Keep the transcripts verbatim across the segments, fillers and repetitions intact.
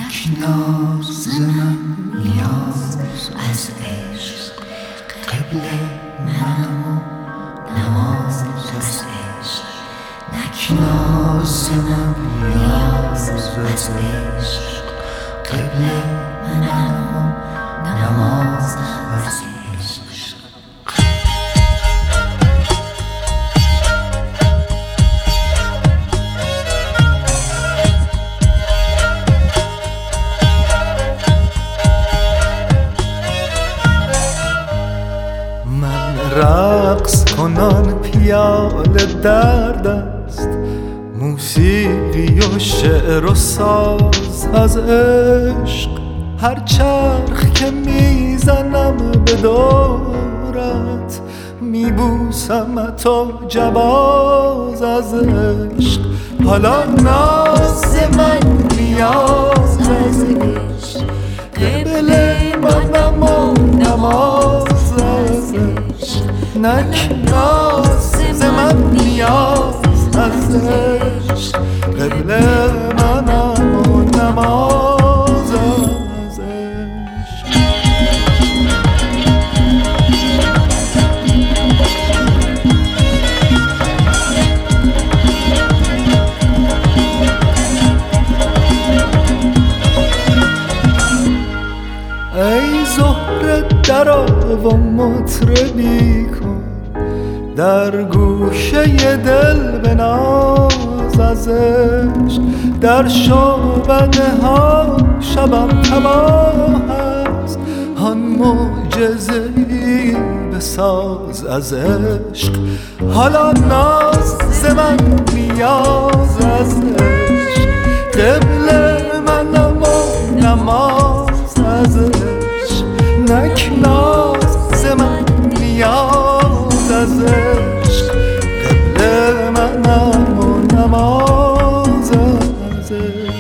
نک ناز من نیاز از عشق، قبله منم و نماز از عشق. نک ناز من نیاز از عشق، قبله منم و نماز از عشق. رقص کنان پیاله در دست، موسیقی و شعر و ساز از عشق. هر چرخ که میزنم به دورت، میبوسمت و جواز از عشق. حالا ناز من نیاز از عشق، قبل منم و نماز از عشق. نک ناز من نیاز از عشق، قبل منم و نماز از عشق. ای زهره درآ و مطربی کن، در گوشه دل بناز از عشق. در شعبده ها شبم تباه است، آن معجزه‌ای بساز از عشق. حالا ناز من نیاز از عشق، قبل منم و نماز از عشق. نک ناز من نیاز از عشق، قبل منم و نماز از عشق.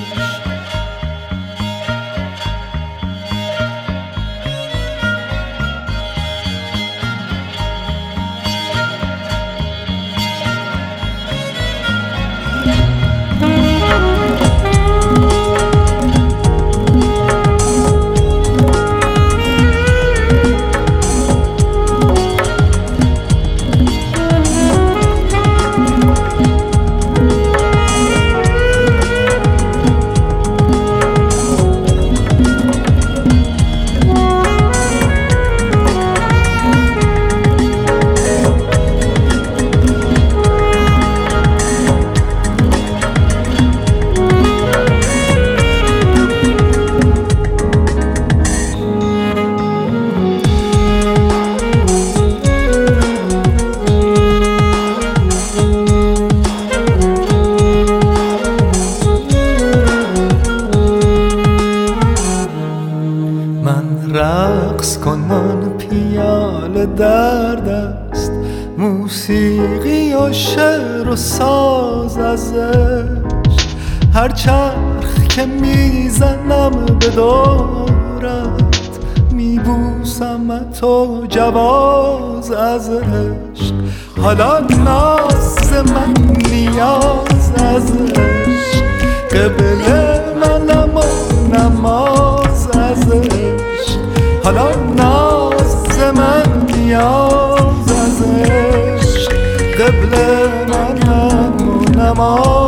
رقص کنان پیاله در دست، موسیقی و شعر و ساز از عشق. هر چرخ که میزنم به دورت، میبوسمت و جواز از عشق. حالا ناز من نیاز از عشق، قبل منم و نماز از عشق. حالا ناز من نیاز از عشق، قبل منم و نماز